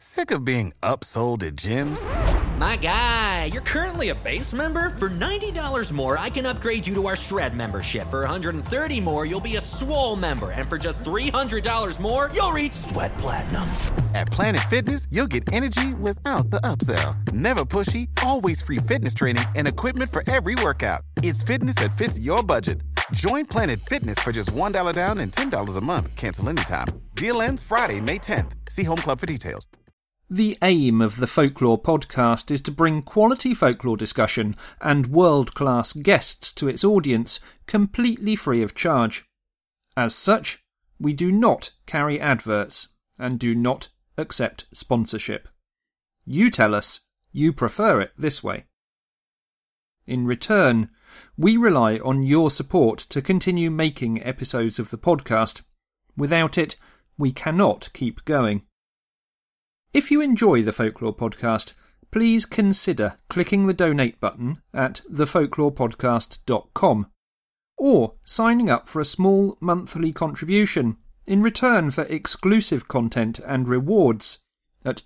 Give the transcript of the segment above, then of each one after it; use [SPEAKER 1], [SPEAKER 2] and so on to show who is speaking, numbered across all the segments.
[SPEAKER 1] Sick of being upsold at gyms?
[SPEAKER 2] My guy, you're currently a base member? For $90 more, I can upgrade you to our Shred membership. For $130 more, you'll be a Swole member. And for just $300 more, you'll reach Sweat Platinum.
[SPEAKER 1] At Planet Fitness, you'll get energy without the upsell. Never pushy, always free fitness training and equipment for every workout. It's fitness that fits your budget. Join Planet Fitness for just $1 down and $10 a month. Cancel anytime. Deal ends Friday, May 10th. See Home Club for details.
[SPEAKER 3] The aim of the Folklore podcast is to bring quality folklore discussion and world-class guests to its audience completely free of charge. As such, we do not carry adverts and do not accept sponsorship. You tell us you prefer it this way. In return, we rely on your support to continue making episodes of the podcast. Without it, we cannot keep going. If you enjoy the Folklore podcast, please consider clicking the donate button at thefolklorepodcast.com or signing up for a small monthly contribution in return for exclusive content and rewards at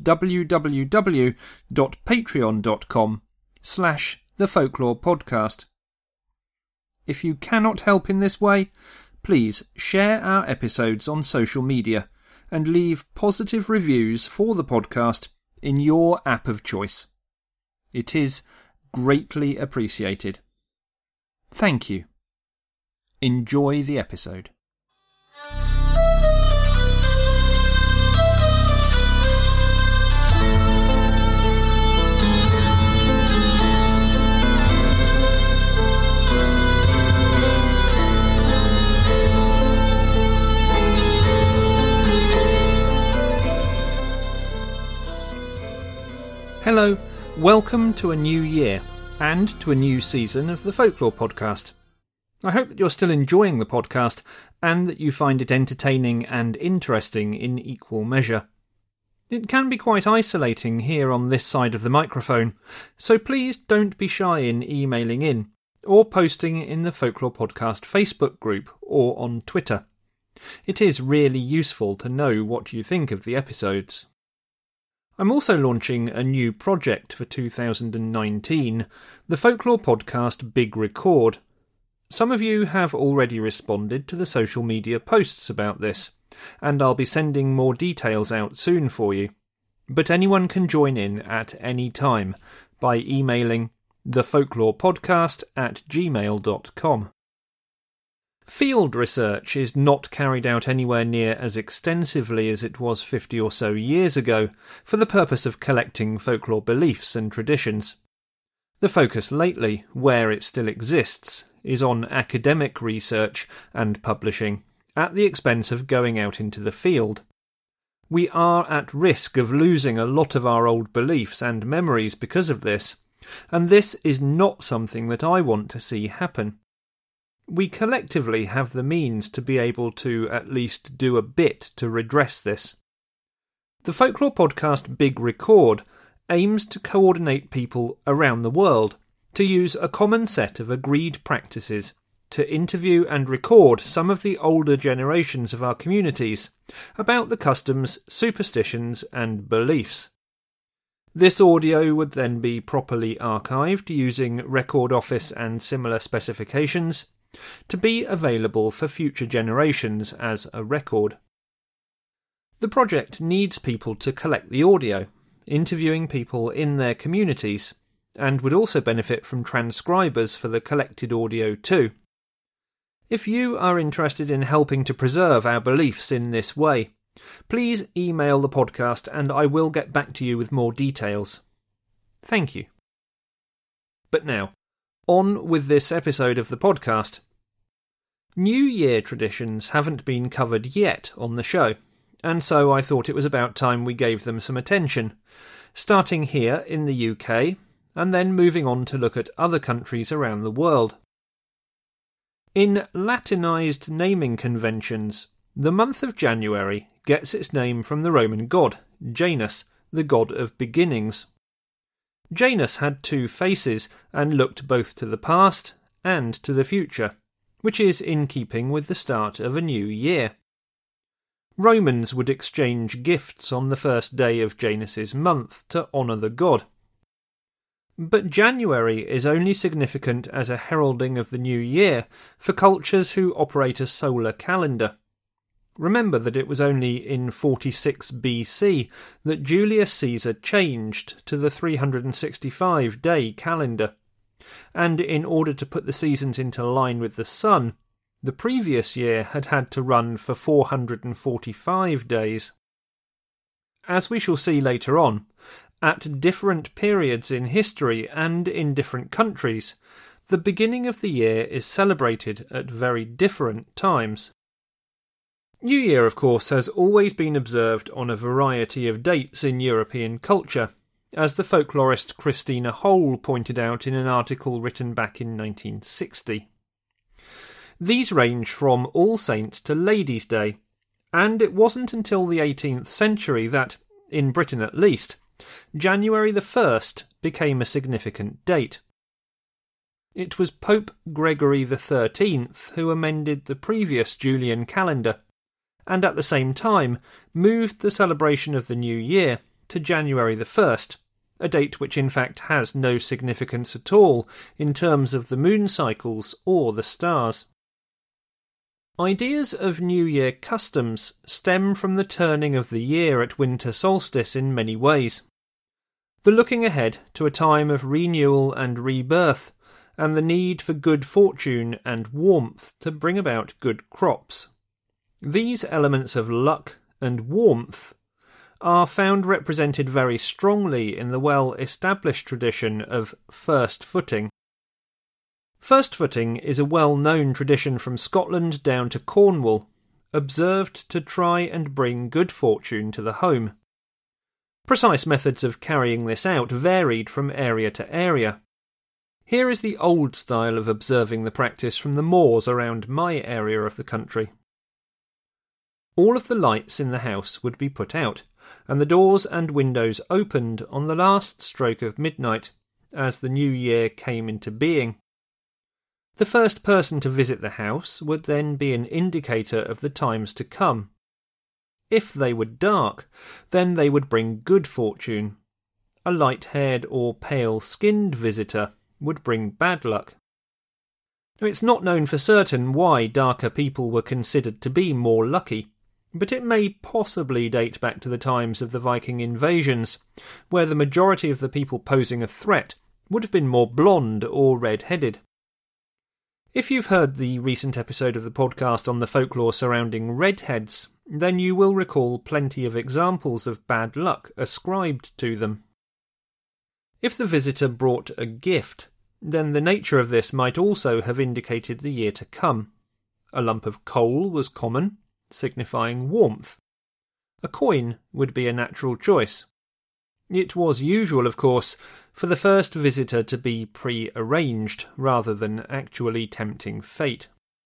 [SPEAKER 3] www.patreon.com/thefolklorepodcast. If you cannot help in this way, please share our episodes on social media and leave positive reviews for the podcast in your app of choice. It is greatly appreciated. Thank you. Enjoy the episode. Hello, welcome to a new year and to a new season of the Folklore podcast. I hope that you're still enjoying the podcast and that you find it entertaining and interesting in equal measure. It can be quite isolating here on this side of the microphone, so please don't be shy in emailing in or posting in the Folklore podcast Facebook group or on Twitter. It is really useful to know what you think of the episodes. I'm also launching a new project for 2019, the Folklore podcast Big Record. Some of you have already responded to the social media posts about this, and I'll be sending more details out soon for you. But anyone can join in at any time by emailing thefolklorepodcast@gmail.com. Field research is not carried out anywhere near as extensively as it was 50 or so years ago for the purpose of collecting folklore beliefs and traditions. The focus lately, where it still exists, is on academic research and publishing, at the expense of going out into the field. We are at risk of losing a lot of our old beliefs and memories because of this, and this is not something that I want to see happen. We collectively have the means to be able to at least do a bit to redress this. The Folklore podcast Big Record aims to coordinate people around the world to use a common set of agreed practices to interview and record some of the older generations of our communities about the customs, superstitions and beliefs. This audio would then be properly archived using Record Office and similar specifications to be available for future generations as a record. The project needs people to collect the audio, interviewing people in their communities, and would also benefit from transcribers for the collected audio too. If you are interested in helping to preserve our beliefs in this way, please email the podcast and I will get back to you with more details. Thank you. But now, on with this episode of the podcast. New Year traditions haven't been covered yet on the show, and so I thought it was about time we gave them some attention, starting here in the UK, and then moving on to look at other countries around the world. In Latinised naming conventions, the month of January gets its name from the Roman god, Janus, the god of beginnings. Janus had two faces and looked both to the past and to the future, which is in keeping with the start of a new year. Romans would exchange gifts on the first day of Janus's month to honour the god. But January is only significant as a heralding of the new year for cultures who operate a solar calendar. Remember that it was only in 46 BC that Julius Caesar changed to the 365-day calendar, and in order to put the seasons into line with the sun, the previous year had to run for 445 days. As we shall see later on, at different periods in history and in different countries, the beginning of the year is celebrated at very different times. New Year, of course, has always been observed on a variety of dates in European culture, as the folklorist Christina Hole pointed out in an article written back in 1960. These range from All Saints to Ladies' Day, and it wasn't until the 18th century that, in Britain at least, January the 1st became a significant date. It was Pope Gregory XIII who amended the previous Julian calendar, and at the same time moved the celebration of the new year to January the 1st, a date which in fact has no significance at all in terms of the moon cycles or the stars. Ideas of New Year customs stem from the turning of the year at winter solstice in many ways. The looking ahead to a time of renewal and rebirth, and the need for good fortune and warmth to bring about good crops. These elements of luck and warmth are found represented very strongly in the well-established tradition of first footing. First footing is a well-known tradition from Scotland down to Cornwall, observed to try and bring good fortune to the home. Precise methods of carrying this out varied from area to area. Here is the old style of observing the practice from the moors around my area of the country. All of the lights in the house would be put out, and the doors and windows opened on the last stroke of midnight, as the new year came into being. The first person to visit the house would then be an indicator of the times to come. If they were dark, then they would bring good fortune. A light-haired or pale-skinned visitor would bring bad luck. Now, it's not known for certain why darker people were considered to be more lucky, but it may possibly date back to the times of the Viking invasions, where the majority of the people posing a threat would have been more blonde or red-headed. If you've heard the recent episode of the podcast on the folklore surrounding redheads, then you will recall plenty of examples of bad luck ascribed to them. If the visitor brought a gift, then the nature of this might also have indicated the year to come. A lump of coal was common, signifying warmth. A coin would be a natural choice. It was usual, of course, for the first visitor to be pre-arranged rather than actually tempting fate.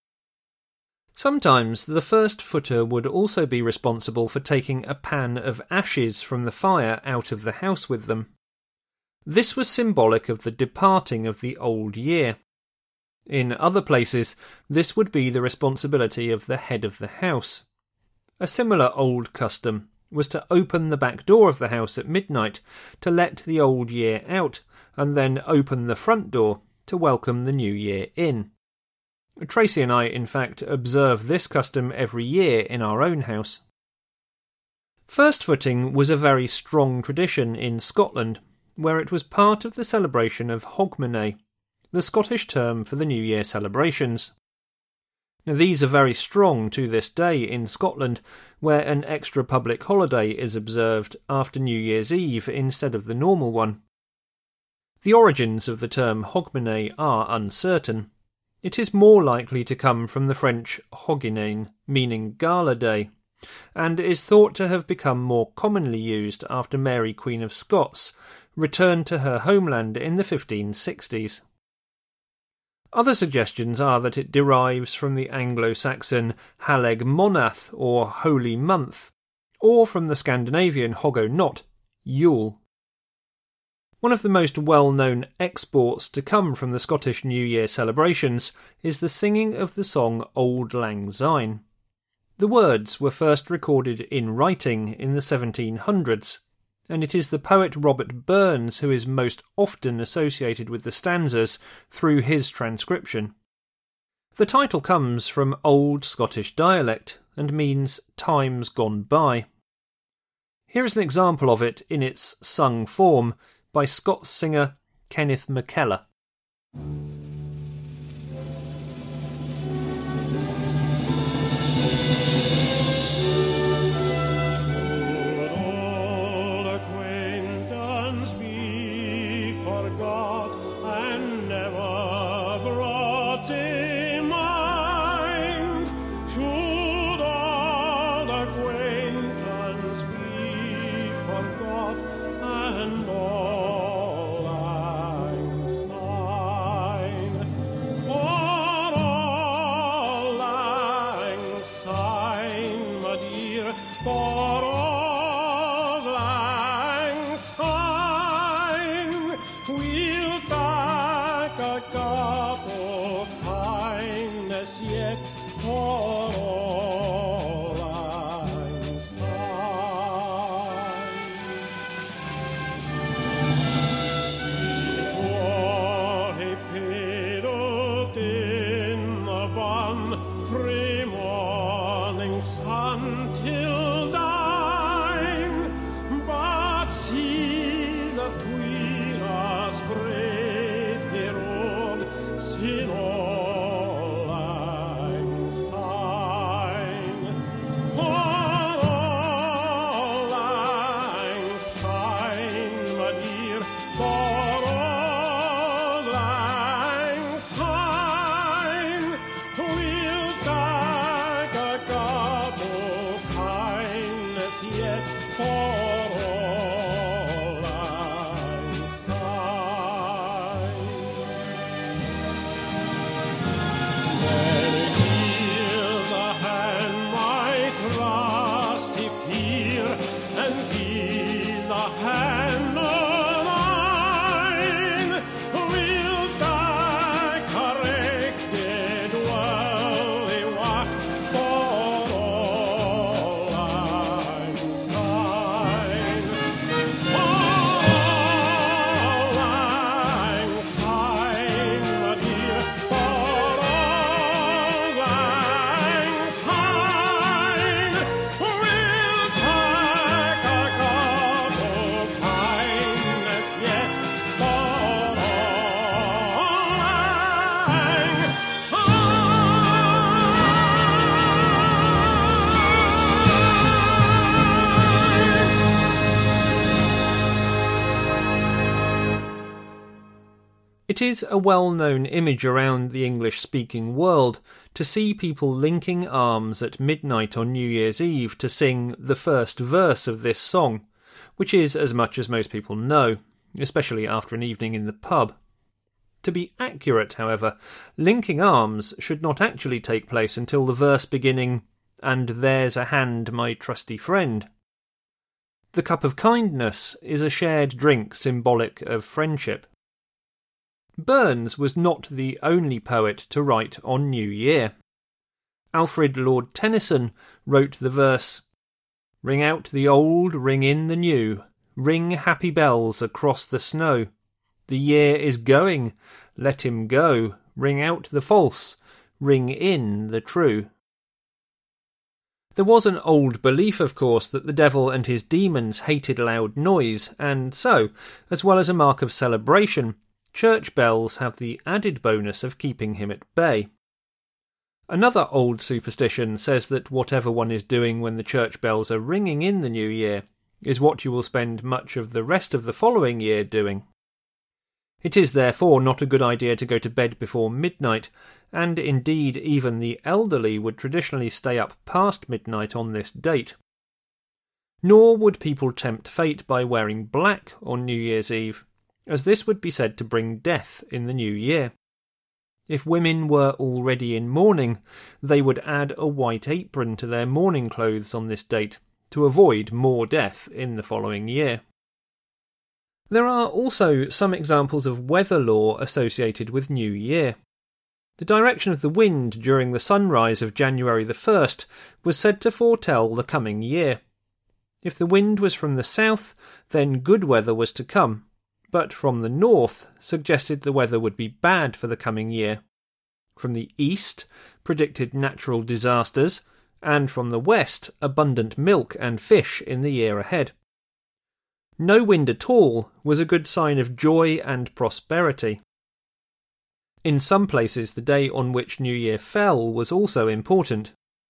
[SPEAKER 3] Sometimes the first footer would also be responsible for taking a pan of ashes from the fire out of the house with them. This was symbolic of the departing of the old year. In other places, this would be the responsibility of the head of the house. A similar old custom was to open the back door of the house at midnight to let the old year out, and then open the front door to welcome the new year in. Tracy and I, in fact, observe this custom every year in our own house. First footing was a very strong tradition in Scotland, where it was part of the celebration of Hogmanay, the Scottish term for the New Year celebrations. Now, these are very strong to this day in Scotland, where an extra public holiday is observed after New Year's Eve instead of the normal one. The origins of the term Hogmanay are uncertain. It is more likely to come from the French Hoguinain, meaning Gala Day, and is thought to have become more commonly used after Mary Queen of Scots returned to her homeland in the 1560s. Other suggestions are that it derives from the Anglo-Saxon Haleg Monath, or Holy Month, or from the Scandinavian Hogonot, Yule. One of the most well-known exports to come from the Scottish New Year celebrations is the singing of the song Auld Lang Syne. The words were first recorded in writing in the 1700s, and it is the poet Robert Burns who is most often associated with the stanzas through his transcription. The title comes from Old Scottish dialect and means times gone by. Here is an example of it in its sung form by Scots singer Kenneth McKellar. It is a well-known image around the English-speaking world to see people linking arms at midnight on New Year's Eve to sing the first verse of this song, which is as much as most people know, especially after an evening in the pub. To be accurate, however, linking arms should not actually take place until the verse beginning, "And there's a hand, my trusty friend." The cup of kindness is a shared drink symbolic of friendship. Burns was not the only poet to write on New Year. Alfred Lord Tennyson wrote the verse, "Ring out the old, ring in the new, ring happy bells across the snow. The year is going, let him go, ring out the false, ring in the true." There was an old belief, of course, that the devil and his demons hated loud noise, and so, as well as a mark of celebration, church bells have the added bonus of keeping him at bay. Another old superstition says that whatever one is doing when the church bells are ringing in the new year is what you will spend much of the rest of the following year doing. It is therefore not a good idea to go to bed before midnight, and indeed even the elderly would traditionally stay up past midnight on this date. Nor would people tempt fate by wearing black on New Year's Eve, as this would be said to bring death in the new year. If women were already in mourning, they would add a white apron to their mourning clothes on this date, to avoid more death in the following year. There are also some examples of weather lore associated with New Year. The direction of the wind during the sunrise of January the 1st was said to foretell the coming year. If the wind was from the south, then good weather was to come, but from the north suggested the weather would be bad for the coming year. From the east predicted natural disasters, and from the west abundant milk and fish in the year ahead. No wind at all was a good sign of joy and prosperity. In some places, the day on which New Year fell was also important.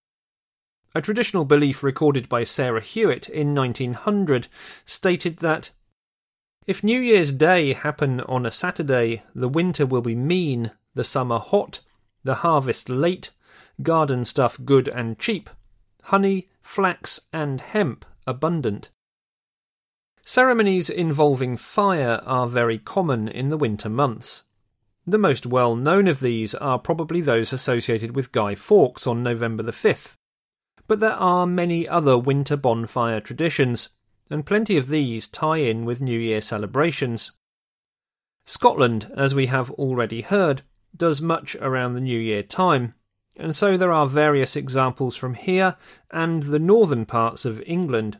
[SPEAKER 3] A traditional belief recorded by Sarah Hewitt in 1900 stated that, "If New Year's Day happen on a Saturday, the winter will be mean, the summer hot, the harvest late, garden stuff good and cheap, honey, flax and hemp abundant." Ceremonies involving fire are very common in the winter months. The most well-known of these are probably those associated with Guy Fawkes on November the 5th. But there are many other winter bonfire traditions, and plenty of these tie in with New Year celebrations. Scotland, as we have already heard, does much around the New Year time, and so there are various examples from here and the northern parts of England.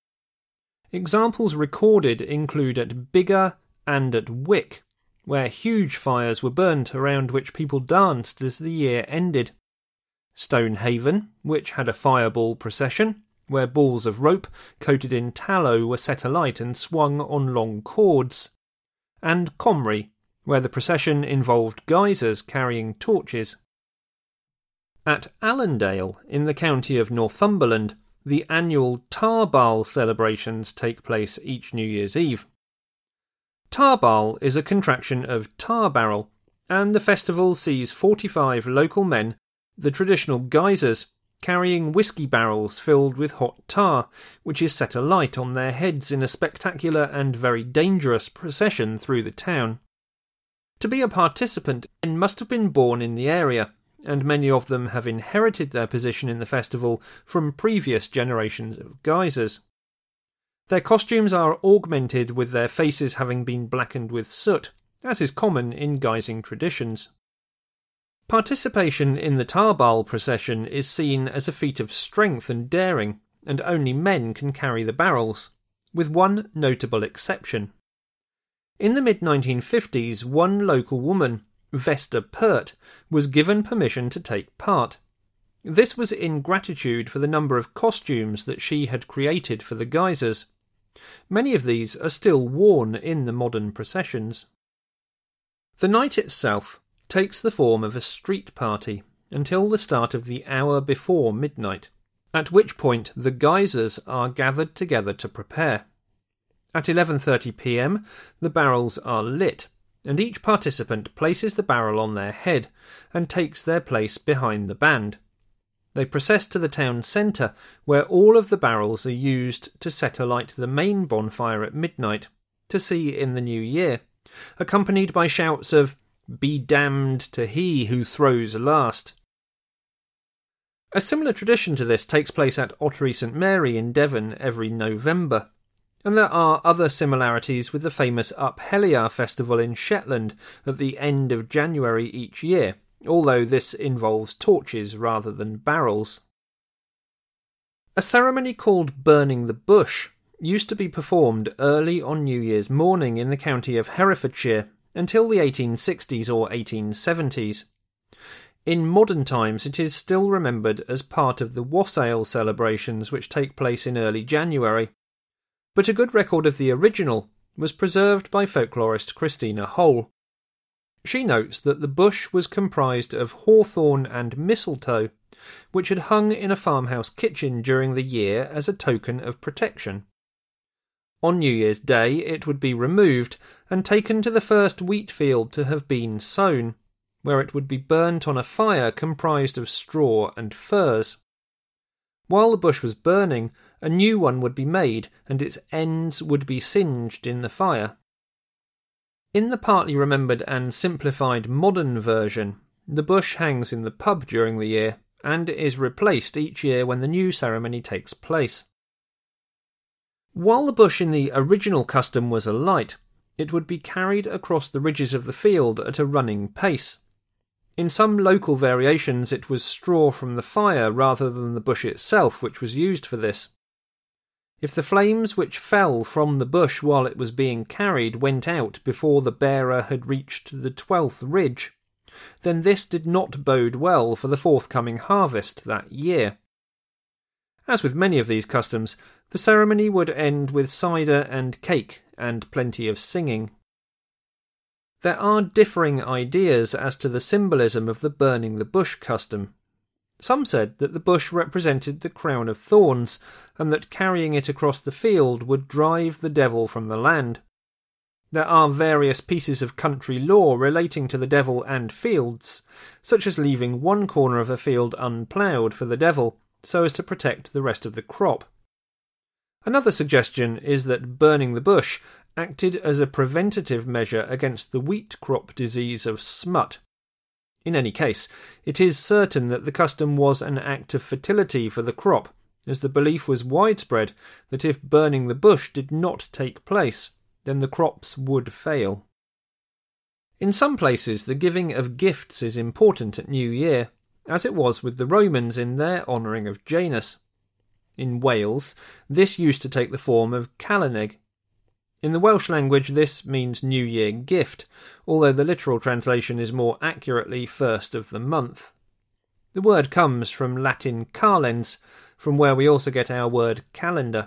[SPEAKER 3] Examples recorded include at Biggar and at Wick, where huge fires were burnt around which people danced as the year ended. Stonehaven, which had a fireball procession, where balls of rope coated in tallow were set alight and swung on long cords. And Comrie, where the procession involved geysers carrying torches. At Allendale, in the county of Northumberland, the annual Tarbal celebrations take place each New Year's Eve. Tarbal is a contraction of tar barrel, and the festival sees 45 local men, the traditional geysers, carrying whiskey barrels filled with hot tar, which is set alight on their heads in a spectacular and very dangerous procession through the town. To be a participant, men must have been born in the area, and many of them have inherited their position in the festival from previous generations of geysers. Their costumes are augmented with their faces having been blackened with soot, as is common in geysing traditions. Participation in the Tarbal procession is seen as a feat of strength and daring, and only men can carry the barrels, with one notable exception. In the mid-1950s, one local woman, Vesta Pert, was given permission to take part. This was in gratitude for the number of costumes that she had created for the geysers. Many of these are still worn in the modern processions. The night itself takes the form of a street party until the start of the hour before midnight, at which point the geysers are gathered together to prepare. At 11:30 p.m, the barrels are lit, and each participant places the barrel on their head and takes their place behind the band. They process to the town centre, where all of the barrels are used to set alight the main bonfire at midnight, to see in the new year, accompanied by shouts of "Be damned to he who throws last." A similar tradition to this takes place at Ottery St Mary in Devon every November, and there are other similarities with the famous Up Heliar festival in Shetland at the end of January each year, although this involves torches rather than barrels. A ceremony called Burning the Bush used to be performed early on New Year's morning in the county of Herefordshire until the 1860s or 1870s. In modern times it is still remembered as part of the wassail celebrations which take place in early January, but a good record of the original was preserved by folklorist Christina Hole. She notes that the bush was comprised of hawthorn and mistletoe, which had hung in a farmhouse kitchen during the year as a token of protection. On New Year's Day it would be removed and taken to the first wheat field to have been sown, where it would be burnt on a fire comprised of straw and furze. While the bush was burning, a new one would be made and its ends would be singed in the fire. In the partly remembered and simplified modern version, the bush hangs in the pub during the year and is replaced each year when the new ceremony takes place. While the bush in the original custom was alight, it would be carried across the ridges of the field at a running pace. In some local variations it was straw from the fire rather than the bush itself which was used for this. If the flames which fell from the bush while it was being carried went out before the bearer had reached the 12th ridge, then this did not bode well for the forthcoming harvest that year. As with many of these customs, the ceremony would end with cider and cake and plenty of singing. There are differing ideas as to the symbolism of the burning the bush custom. Some said that the bush represented the crown of thorns, and that carrying it across the field would drive the devil from the land. There are various pieces of country law relating to the devil and fields, such as leaving one corner of a field unploughed for the devil, so as to protect the rest of the crop. Another suggestion is that burning the bush acted as a preventative measure against the wheat crop disease of smut. In any case, it is certain that the custom was an act of fertility for the crop, as the belief was widespread that if burning the bush did not take place, then the crops would fail. In some places, the giving of gifts is important at New Year, as it was with the Romans in their honouring of Janus. In Wales, this used to take the form of Calaneg. In the Welsh language, this means New Year gift, although the literal translation is more accurately first of the month. The word comes from Latin calens, from where we also get our word calendar.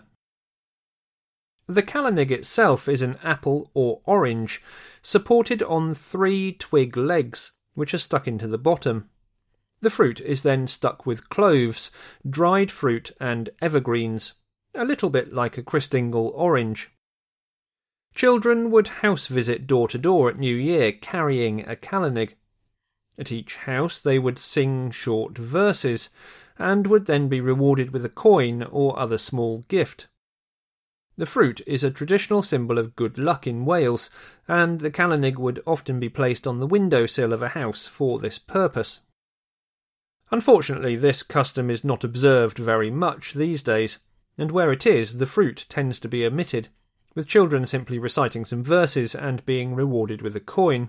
[SPEAKER 3] The Calaneg itself is an apple or orange, supported on 3 twig legs, which are stuck into the bottom. The fruit is then stuck with cloves, dried fruit and evergreens, a little bit like a Christingle orange. Children would house visit door to door at New Year carrying a Calaneg. At each house they would sing short verses, and would then be rewarded with a coin or other small gift. The fruit is a traditional symbol of good luck in Wales, and the Calaneg would often be placed on the windowsill of a house for this purpose. Unfortunately, this custom is not observed very much these days, and where it is, the fruit tends to be omitted, with children simply reciting some verses and being rewarded with a coin.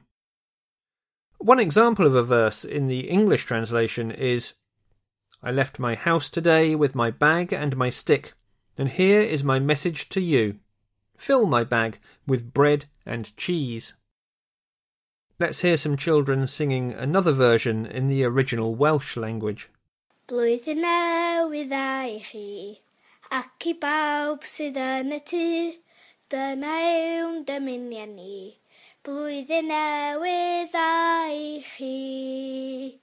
[SPEAKER 3] One example of a verse in the English translation is, "I left my house today with my bag and my stick, and here is my message to you. Fill my bag with bread and cheese." Let's hear some children singing another version in the original Welsh language.
[SPEAKER 4] Blwyddyn newydd a chi, ac I bawb sydd yn y tŷ, dyna yw'n dymuniad ni. Blwyddyn newydd a chi.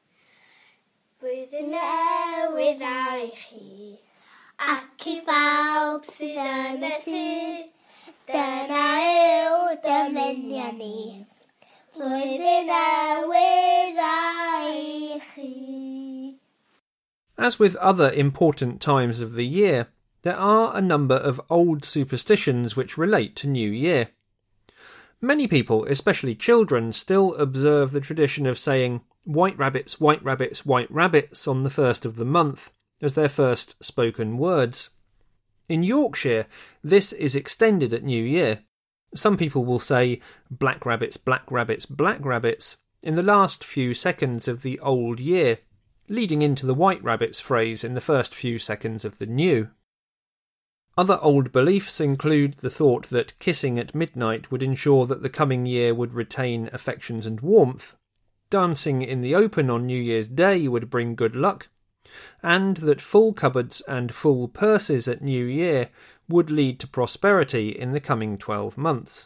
[SPEAKER 4] Blwyddyn newydd a chi, ac I bawb sydd yn y tŷ, dyna yw dymuniad ni. Blwyddyn newydd a chi.
[SPEAKER 3] As with other important times of the year, there are a number of old superstitions which relate to New Year. Many people, especially children, still observe the tradition of saying "white rabbits, white rabbits, white rabbits" on the first of the month as their first spoken words. In Yorkshire, this is extended at New Year. Some people will say black rabbits, black rabbits, black rabbits in the last few seconds of the old year, leading into the white rabbits phrase in the first few seconds of the new. Other old beliefs include the thought that kissing at midnight would ensure that the coming year would retain affections and warmth, dancing in the open on New Year's Day would bring good luck, and that full cupboards and full purses at New Year would lead to prosperity in the coming 12 months.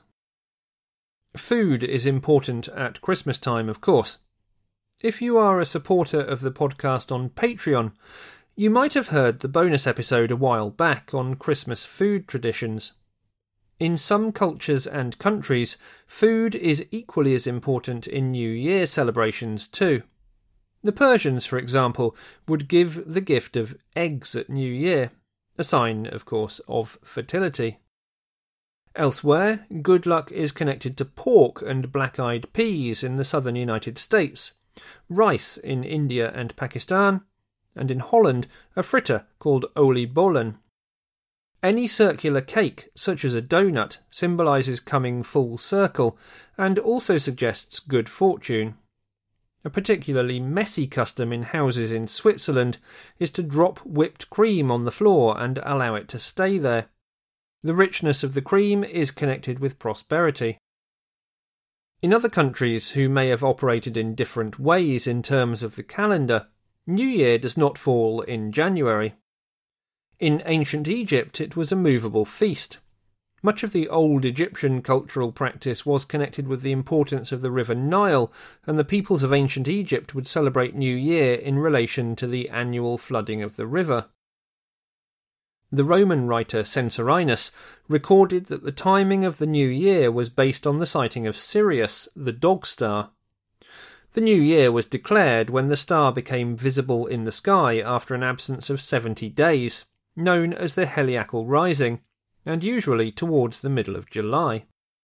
[SPEAKER 3] Food is important at Christmas time, of course. If you are a supporter of the podcast on Patreon, you might have heard the bonus episode a while back on Christmas food traditions. In some cultures and countries, food is equally as important in New Year celebrations too. The Persians, for example, would give the gift of eggs at New Year, a sign, of course, of fertility. Elsewhere, good luck is connected to pork and black-eyed peas in the southern United States, rice in India and Pakistan, and in Holland, a fritter called oliebollen. Any circular cake, such as a donut, symbolises coming full circle, and also suggests good fortune. A particularly messy custom in houses in Switzerland is to drop whipped cream on the floor and allow it to stay there. The richness of the cream is connected with prosperity. In other countries who may have operated in different ways in terms of the calendar, New Year does not fall in January. In ancient Egypt it was a movable feast. Much of the old Egyptian cultural practice was connected with the importance of the River Nile, and the peoples of ancient Egypt would celebrate New Year in relation to the annual flooding of the river. The Roman writer Censorinus recorded that the timing of the New Year was based on the sighting of Sirius, the dog star. The New Year was declared when the star became visible in the sky after an absence of 70 days, known as the Heliacal Rising, and usually towards the middle of July.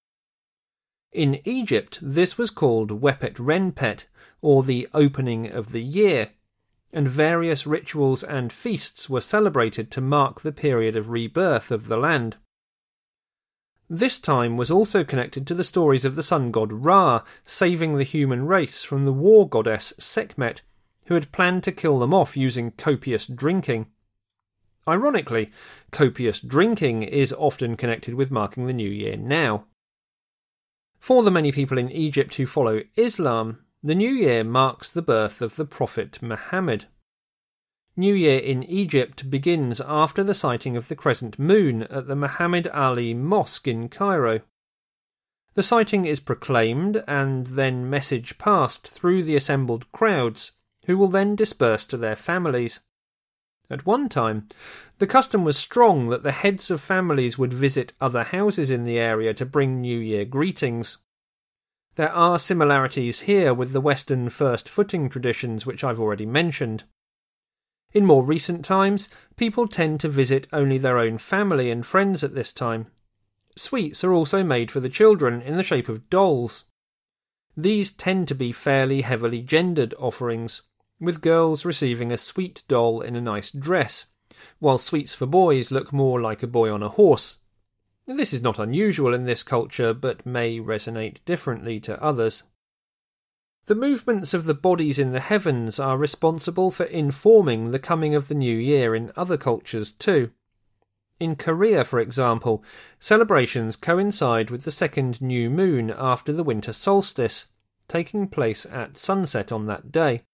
[SPEAKER 3] In Egypt, this was called Wepet Renpet, or the opening of the year, and various rituals and feasts were celebrated to mark the period of rebirth of the land. This time was also connected to the stories of the sun god Ra saving the human race from the war goddess Sekhmet, who had planned to kill them off using copious drinking. Ironically, copious drinking is often connected with marking the New Year now. For the many people in Egypt who follow Islam, the New Year marks the birth of the Prophet Muhammad. New Year in Egypt begins after the sighting of the crescent moon at the Muhammad Ali Mosque in Cairo. The sighting is proclaimed and then message passed through the assembled crowds, who will then disperse to their families. At one time, the custom was strong that the heads of families would visit other houses in the area to bring New Year greetings. There are similarities here with the Western first footing traditions which I've already mentioned. In more recent times, people tend to visit only their own family and friends at this time. Sweets are also made for the children in the shape of dolls. These tend to be fairly heavily gendered offerings, with girls receiving a sweet doll in a nice dress, while sweets for boys look more like a boy on a horse. This is not unusual in this culture, but may resonate differently to others. The movements of the bodies in the heavens are responsible for informing the coming of the new year in other cultures too. In Korea, for example, celebrations coincide with the second new moon after the winter solstice, taking place at sunset on that day.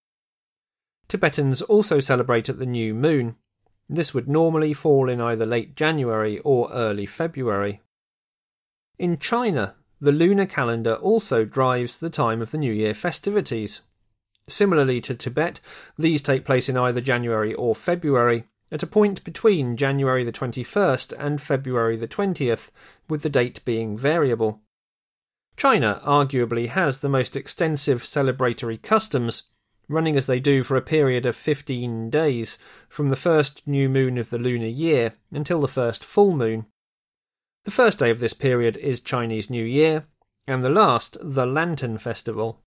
[SPEAKER 3] Tibetans also celebrate at the new moon. This would normally fall in either late January or early February. In China, the lunar calendar also drives the time of the New Year festivities. Similarly to Tibet, these take place in either January or February, at a point between January the 21st and February the 20th, with the date being variable. China arguably has the most extensive celebratory customs, running as they do for a period of 15 days, from the first new moon of the lunar year until the first full moon. The first day of this period is Chinese New Year, and the last the Lantern Festival.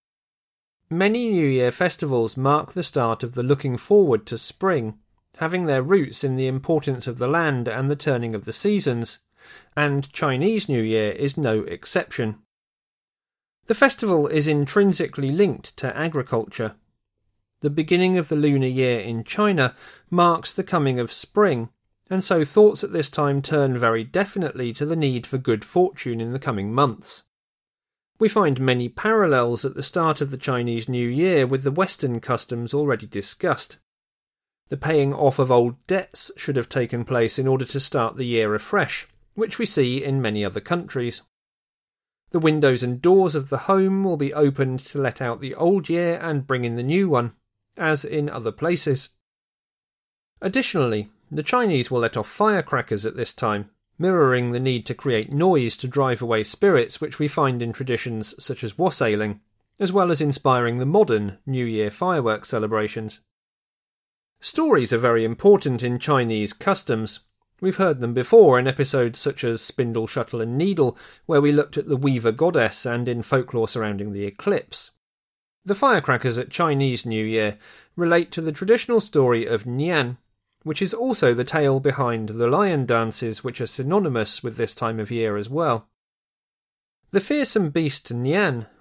[SPEAKER 3] Many New Year festivals mark the start of the looking forward to spring, having their roots in the importance of the land and the turning of the seasons, and Chinese New Year is no exception. The festival is intrinsically linked to agriculture. The beginning of the lunar year in China marks the coming of spring, and so thoughts at this time turn very definitely to the need for good fortune in the coming months. We find many parallels at the start of the Chinese New Year with the Western customs already discussed. The paying off of old debts should have taken place in order to start the year afresh, which we see in many other countries. The windows and doors of the home will be opened to let out the old year and bring in the new one, as in other places. Additionally, the Chinese will let off firecrackers at this time, mirroring the need to create noise to drive away spirits which we find in traditions such as wassailing, as well as inspiring the modern New Year fireworks celebrations. Stories are very important in Chinese customs. We've heard them before in episodes such as Spindle, Shuttle and Needle, where we looked at the Weaver Goddess, and in folklore surrounding the eclipse. The firecrackers at Chinese New Year relate to the traditional story of Nian, which is also the tale behind the lion dances, which are synonymous with this time of year as well. The fearsome beast Nian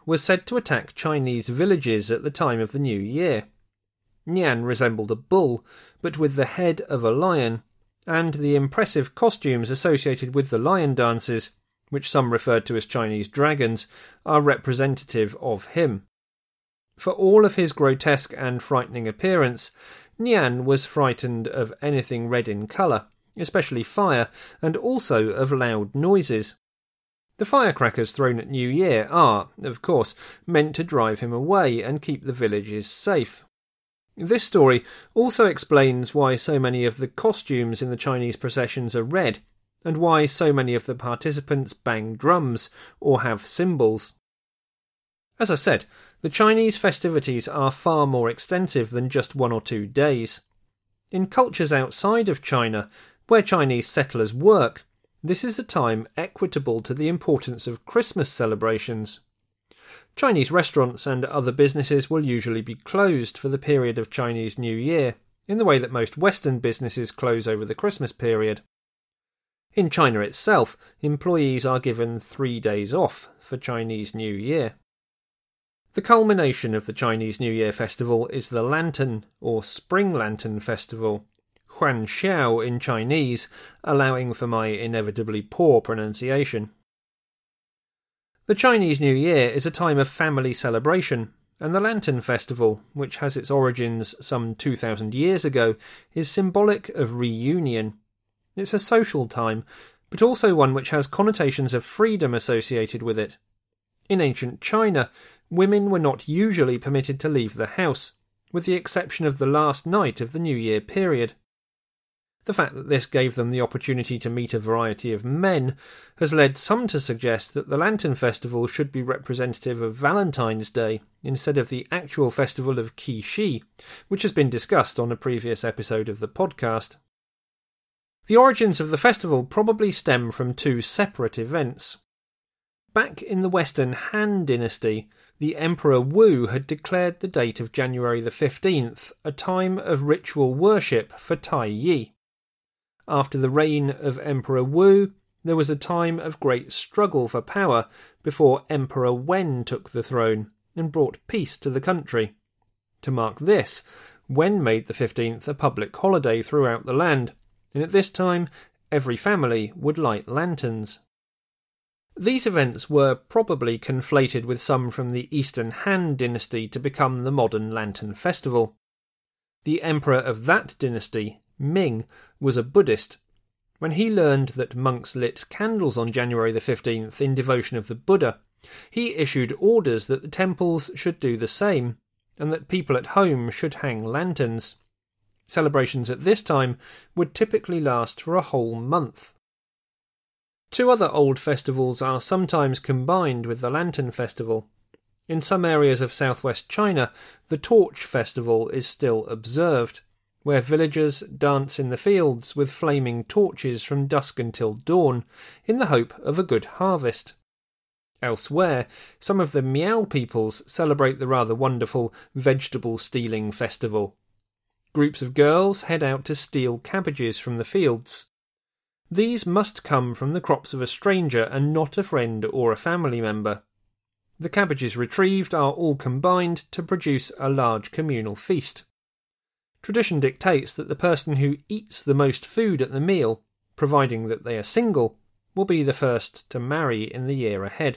[SPEAKER 3] was said to attack Chinese villages at the time of the New Year. Nian resembled a bull, but with the head of a lion, and the impressive costumes associated with the lion dances, which some referred to as Chinese dragons, are representative of him. For all of his grotesque and frightening appearance, Nian was frightened of anything red in colour, especially fire, and also of loud noises. The firecrackers thrown at New Year are, of course, meant to drive him away and keep the villages safe. This story also explains why so many of the costumes in the Chinese processions are red, and why so many of the participants bang drums or have cymbals. As I said, the Chinese festivities are far more extensive than just 1 or 2 days. In cultures outside of China, where Chinese settlers work, this is a time equitable to the importance of Christmas celebrations. Chinese restaurants and other businesses will usually be closed for the period of Chinese New Year, in the way that most Western businesses close over the Christmas period. In China itself, employees are given 3 days off for Chinese New Year. The culmination of the Chinese New Year festival is the Lantern, or Spring Lantern Festival, Huanxiao in Chinese, allowing for my inevitably poor pronunciation. The Chinese New Year is a time of family celebration, and the Lantern Festival, which has its origins some 2,000 years ago, is symbolic of reunion. It's a social time, but also one which has connotations of freedom associated with it. In ancient China, women were not usually permitted to leave the house, with the exception of the last night of the New Year period. The fact that this gave them the opportunity to meet a variety of men has led some to suggest that the Lantern Festival should be representative of Valentine's Day instead of the actual festival of Qixi, which has been discussed on a previous episode of the podcast. The origins of the festival probably stem from 2 separate events. Back in the Western Han Dynasty, the Emperor Wu had declared the date of January the 15th a time of ritual worship for Tai Yi. After the reign of Emperor Wu, there was a time of great struggle for power before Emperor Wen took the throne and brought peace to the country. To mark this, Wen made the 15th a public holiday throughout the land, and at this time every family would light lanterns. These events were probably conflated with some from the Eastern Han Dynasty to become the modern Lantern Festival. The emperor of that dynasty, Ming, was a Buddhist. When he learned that monks lit candles on January the 15th in devotion of the Buddha, he issued orders that the temples should do the same, and that people at home should hang lanterns. Celebrations at this time would typically last for a whole month. 2 other old festivals are sometimes combined with the Lantern Festival. In some areas of southwest China, the Torch Festival is still observed, where villagers dance in the fields with flaming torches from dusk until dawn, in the hope of a good harvest. Elsewhere, some of the Miao peoples celebrate the rather wonderful vegetable stealing festival. Groups of girls head out to steal cabbages from the fields. These must come from the crops of a stranger and not a friend or a family member. The cabbages retrieved are all combined to produce a large communal feast. Tradition dictates that the person who eats the most food at the meal, providing that they are single, will be the first to marry in the year ahead.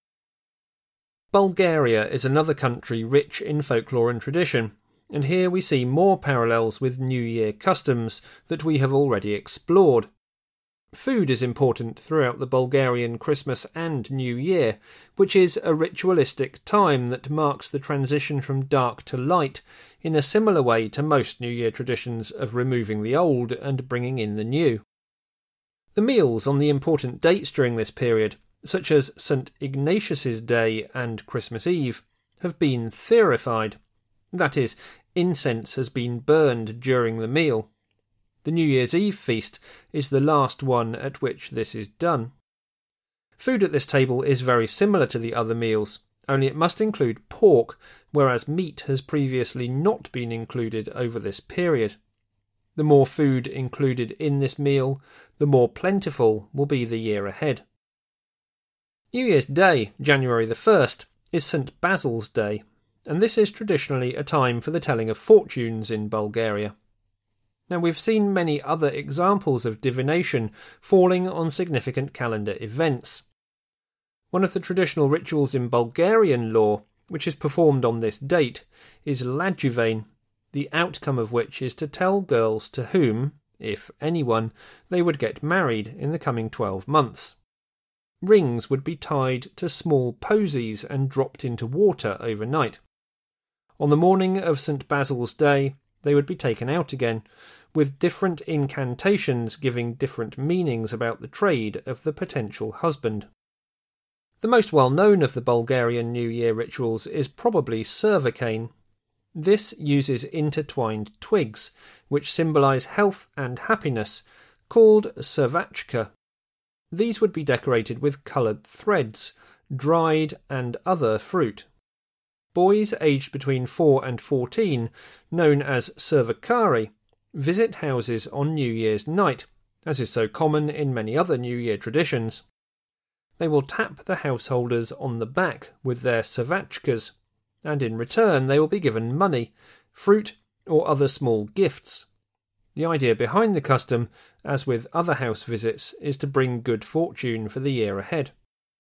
[SPEAKER 3] Bulgaria is another country rich in folklore and tradition, and here we see more parallels with New Year customs that we have already explored. Food is important throughout the Bulgarian Christmas and New Year, which is a ritualistic time that marks the transition from dark to light in a similar way to most New Year traditions of removing the old and bringing in the new. The meals on the important dates during this period, such as St. Ignatius's Day and Christmas Eve, have been theorified. That is, incense has been burned during the meal. The New Year's Eve feast is the last one at which this is done. Food at this table is very similar to the other meals, only it must include pork, whereas meat has previously not been included over this period. The more food included in this meal, the more plentiful will be the year ahead. New Year's Day, January the 1st, is St. Basil's Day, and this is traditionally a time for the telling of fortunes in Bulgaria. Now, we've seen many other examples of divination falling on significant calendar events. One of the traditional rituals in Bulgarian law, which is performed on this date, is Ladjuvane, the outcome of which is to tell girls to whom, if anyone, they would get married in the coming 12 months. Rings would be tied to small posies and dropped into water overnight. On the morning of St. Basil's Day, they would be taken out again, with different incantations giving different meanings about the trade of the potential husband. The most well-known of the Bulgarian New Year rituals is probably Cervicane. This uses intertwined twigs, which symbolise health and happiness, called Cervachka. These would be decorated with coloured threads, dried and other fruit. Boys aged between 4 and 14, known as Cervicari, visit houses on New Year's night, as is so common in many other New Year traditions. They will tap the householders on the back with their Cervachkas, and in return they will be given money, fruit, or other small gifts. The idea behind the custom, as with other house visits, is to bring good fortune for the year ahead.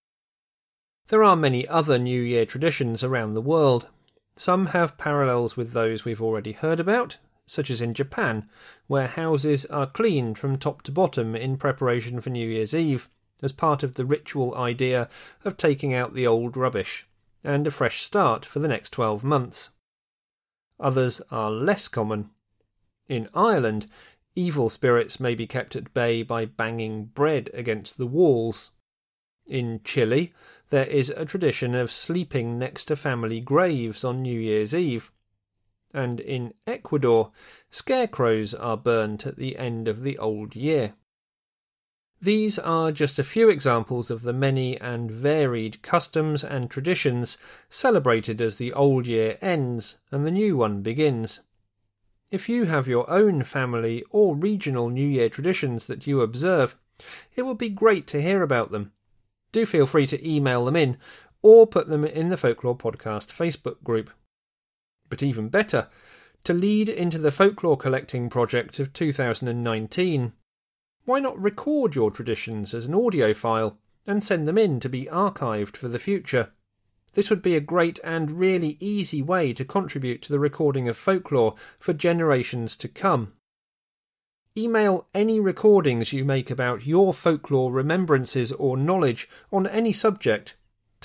[SPEAKER 3] There are many other New Year traditions around the world. Some have parallels with those we've already heard about, such as in Japan, where houses are cleaned from top to bottom in preparation for New Year's Eve, as part of the ritual idea of taking out the old rubbish, and a fresh start for the next 12 months. Others are less common. In Ireland, evil spirits may be kept at bay by banging bread against the walls. In Chile, there is a tradition of sleeping next to family graves on New Year's Eve. And in Ecuador, scarecrows are burnt at the end of the old year. These are just a few examples of the many and varied customs and traditions celebrated as the old year ends and the new one begins. If you have your own family or regional New Year traditions that you observe, it would be great to hear about them. Do feel free to email them in or put them in the Folklore Podcast Facebook group. But even better, to lead into the folklore collecting project of 2019. Why not record your traditions as an audio file and send them in to be archived for the future? This would be a great and really easy way to contribute to the recording of folklore for generations to come. Email any recordings you make about your folklore remembrances or knowledge on any subject to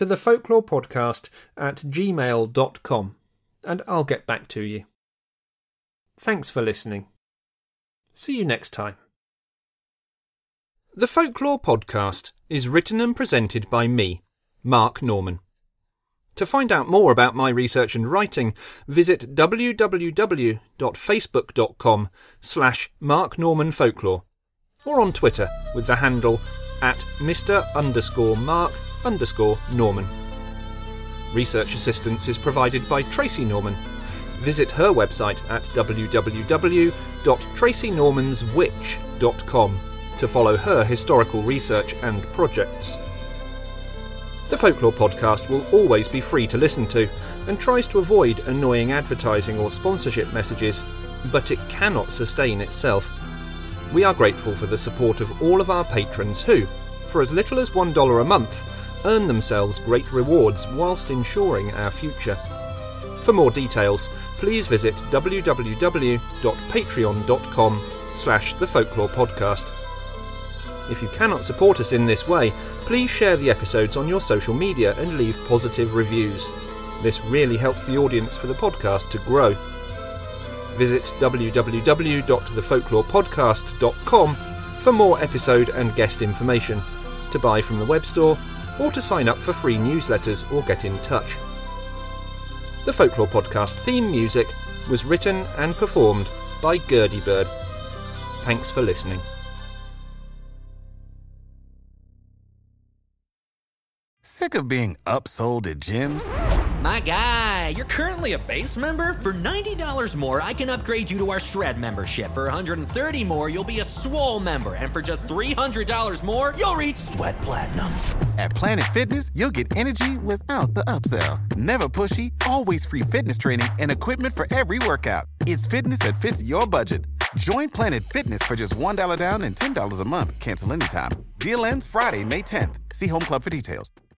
[SPEAKER 3] thefolklorepodcast@gmail.com and I'll get back to you. Thanks for listening. See you next time. The Folklore Podcast is written and presented by me, Mark Norman. To find out more about my research and writing, visit www.facebook.com/MarkNormanFolklore or on Twitter with the handle @Mr_Mark_Norman. Research assistance is provided by Tracy Norman. Visit her website at www.tracynormanswitch.com to follow her historical research and projects. The Folklore Podcast will always be free to listen to and tries to avoid annoying advertising or sponsorship messages, but it cannot sustain itself. We are grateful for the support of all of our patrons who, for as little as $1 a month, earn themselves great rewards whilst ensuring our future. For more details, please visit www.patreon.com/thefolklorepodcast. If you cannot support us in this way, please share the episodes on your social media and leave positive reviews. This really helps the audience for the podcast to grow. Visit www.thefolklorepodcast.com for more episode and guest information, to buy from the web store, or to sign up for free newsletters or get in touch. The Folklore Podcast theme music was written and performed by Gurdy Bird. Thanks for listening.
[SPEAKER 1] Sick of being upsold at gyms?
[SPEAKER 2] My guy, you're currently a base member? For $90 more, I can upgrade you to our Shred membership. For $130 more, you'll be a Swole member. And for just $300 more, you'll reach Sweat Platinum.
[SPEAKER 1] At Planet Fitness, you'll get energy without the upsell. Never pushy, always free fitness training and equipment for every workout. It's fitness that fits your budget. Join Planet Fitness for just $1 down and $10 a month. Cancel anytime. Deal ends Friday, May 10th. See Home Club for details.